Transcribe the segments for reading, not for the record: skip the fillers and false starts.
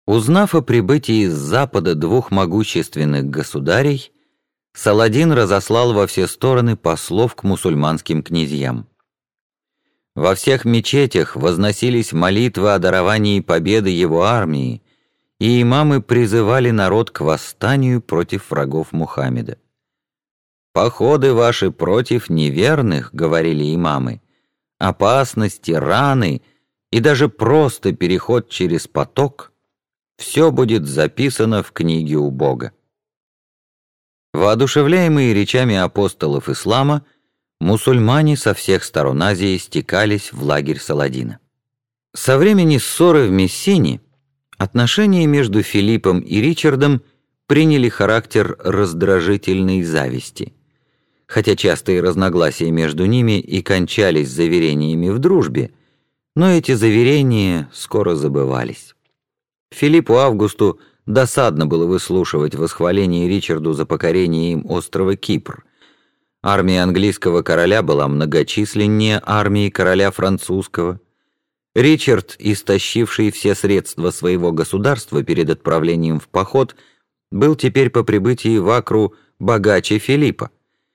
Узнав о прибытии с запада двух могущественных государей, Саладин разослал во все стороны послов к мусульманским князьям. Во всех мечетях возносились молитвы о даровании победы его армии, и имамы призывали народ к восстанию против врагов Мухаммеда. «Походы ваши против неверных, — говорили имамы, — опасности, раны и даже просто переход через поток — все будет записано в книге у Бога». Воодушевляемые речами апостолов ислама, мусульмане со всех сторон Азии стекались в лагерь Саладина. Со времени ссоры в Мессине отношения между Филиппом и Ричардом приняли характер раздражительной зависти. Хотя частые разногласия между ними и кончались заверениями в дружбе, но эти заверения скоро забывались. Филиппу Августу досадно было выслушивать восхваление Ричарду за покорение им острова Кипр. Армия английского короля была многочисленнее армии короля французского. Ричард, истощивший все средства своего государства перед отправлением в поход, был теперь по прибытии в Акру богаче Филиппа.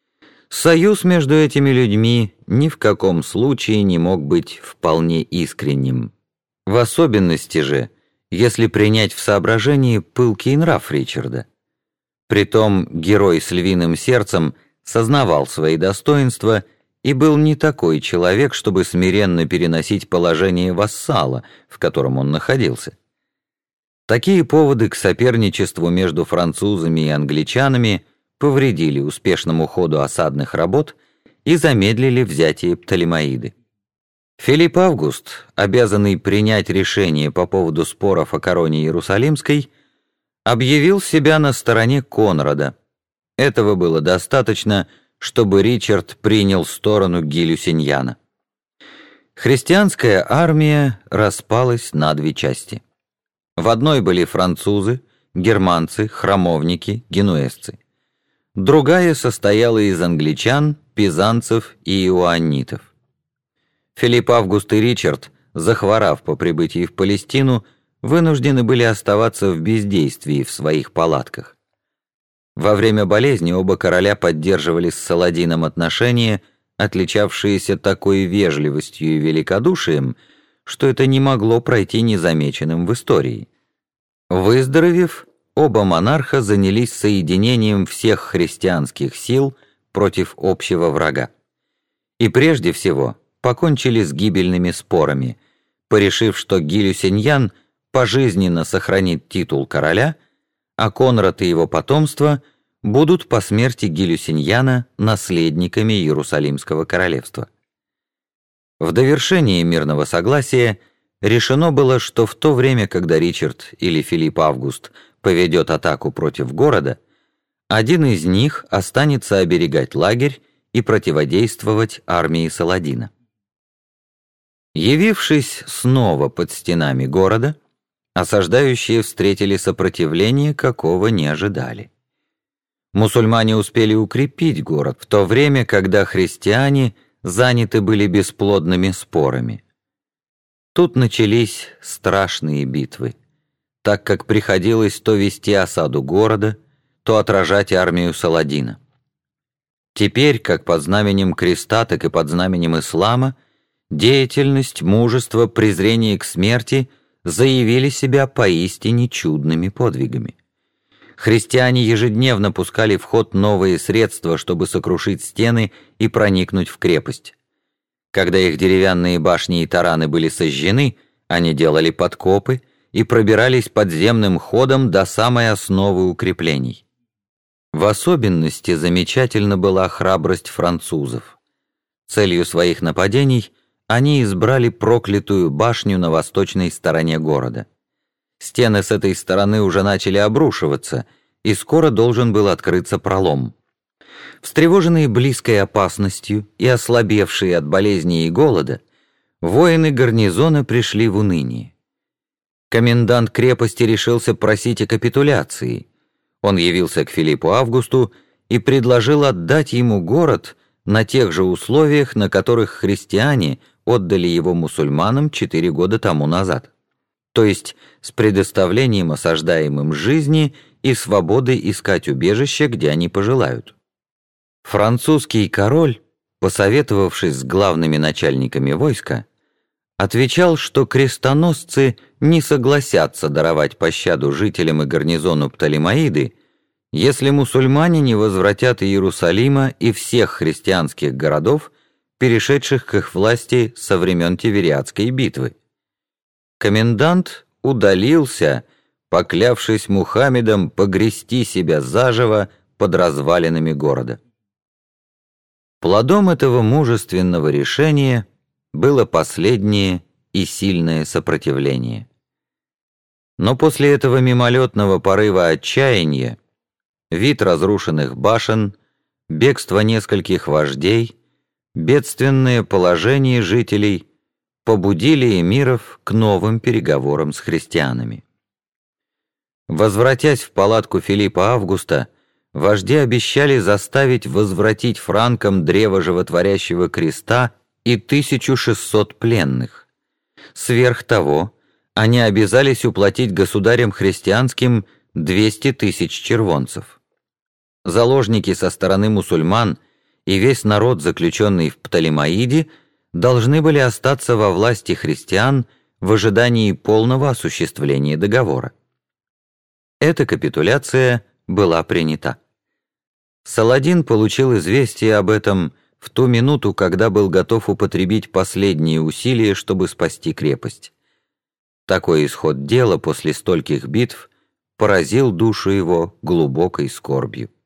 Союз между этими людьми ни в каком случае не мог быть вполне искренним. В особенности же, если принять в соображение пылкий нрав Ричарда. Притом герой с львиным сердцем сознавал свои достоинства и был не такой человек, чтобы смиренно переносить положение вассала, в котором он находился. Такие поводы к соперничеству между французами и англичанами повредили успешному ходу осадных работ и замедлили взятие Птолемаиды. Филипп Август, обязанный принять решение по поводу споров о короне Иерусалимской, объявил себя на стороне Конрада. Этого было достаточно, чтобы Ричард принял сторону Ги-Люсиньяна. Христианская армия распалась на две части. В одной были французы, германцы, храмовники, генуэзцы. Другая состояла из англичан, пизанцев и иоаннитов. Филипп Август и Ричард, захворав по прибытии в Палестину, вынуждены были оставаться в бездействии в своих палатках. Во время болезни оба короля поддерживали с Саладином отношения, отличавшиеся такой вежливостью и великодушием, что это не могло пройти незамеченным в истории. Выздоровев, оба монарха занялись соединением всех христианских сил против общего врага. И прежде всего покончили с гибельными спорами, порешив, что Ги-Люсиньян пожизненно сохранит титул короля, а Конрад и его потомство будут по смерти Ги-Люсиньяна наследниками Иерусалимского королевства. В довершении мирного согласия решено было, что в то время, когда Ричард или Филипп Август поведет атаку против города, один из них останется оберегать лагерь и противодействовать армии Саладина. Явившись снова под стенами города, осаждающие встретили сопротивление, какого не ожидали. Мусульмане успели укрепить город в то время, когда христиане заняты были бесплодными спорами. Тут начались страшные битвы, так как приходилось то вести осаду города, то отражать армию Саладина. Теперь, как под знаменем креста, так и под знаменем ислама, деятельность, мужество, презрение к смерти заявили себя поистине чудными подвигами. Христиане ежедневно пускали в ход новые средства, чтобы сокрушить стены и проникнуть в крепость. Когда их деревянные башни и тараны были сожжены, они делали подкопы и пробирались подземным ходом до самой основы укреплений. В особенности замечательна была храбрость французов. Целью своих нападений они избрали проклятую башню на восточной стороне города. Стены с этой стороны уже начали обрушиваться, и скоро должен был открыться пролом. Встревоженные близкой опасностью и ослабевшие от болезней и голода, воины гарнизона пришли в уныние. Комендант крепости решился просить о капитуляции. Он явился к Филиппу Августу и предложил отдать ему город на тех же условиях, на которых христиане отдали его мусульманам 4 года тому назад. то есть с предоставлением осаждаемым жизни и свободы искать убежище, где они пожелают. Французский король, посоветовавшись с главными начальниками войска, отвечал, что крестоносцы не согласятся даровать пощаду жителям и гарнизону Птолемаиды, если мусульмане не возвратят Иерусалима и всех христианских городов, перешедших к их власти со времен Тивериадской битвы. Комендант удалился, поклявшись Мухаммедом погрести себя заживо под развалинами города. Плодом этого мужественного решения было последнее и сильное сопротивление. Но после этого мимолетного порыва отчаяния вид разрушенных башен, бегство нескольких вождей, бедственное положение жителей побудили эмиров к новым переговорам с христианами. Возвратясь в палатку Филиппа Августа, вожди обещали заставить возвратить франкам древо животворящего креста и 1600 пленных. Сверх того, они обязались уплатить государям христианским 200 тысяч червонцев. Заложники со стороны мусульман и весь народ, заключенный в Птолемаиде, должны были остаться во власти христиан в ожидании полного осуществления договора. Эта капитуляция была принята. Саладин получил известие об этом в ту минуту, когда был готов употребить последние усилия, чтобы спасти крепость. Такой исход дела после стольких битв поразил душу его глубокой скорбью.